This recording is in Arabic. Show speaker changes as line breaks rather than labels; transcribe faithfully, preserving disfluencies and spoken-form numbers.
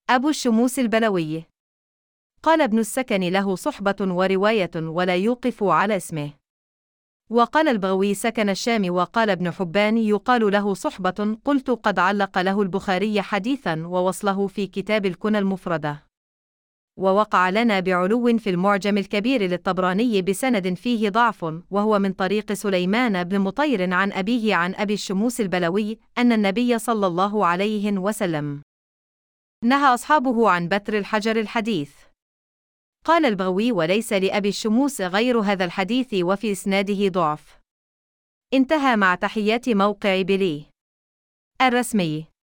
أبو الشموس البلوي. قال ابن السكن له صحبة ورواية ولا يوقف على اسمه. وقال البغوي سكن الشام. وقال ابن حبان يقال له صحبة. قلت قد علق له البخاري حديثا ووصله في كتاب الكنى المفردة. ووقع لنا بعلو في المعجم الكبير للطبراني بسند فيه ضعف، وهو من طريق سليمان بن مطير عن أبيه عن أبي الشموس البلوي أن النبي صلى الله عليه وسلم نهى أصحابه عن بتر الحجر الحديث. قال البغوي وليس لأبي الشموس غير هذا الحديث وفي إسناده ضعف. انتهى مع تحيات موقع بليه الرسمي.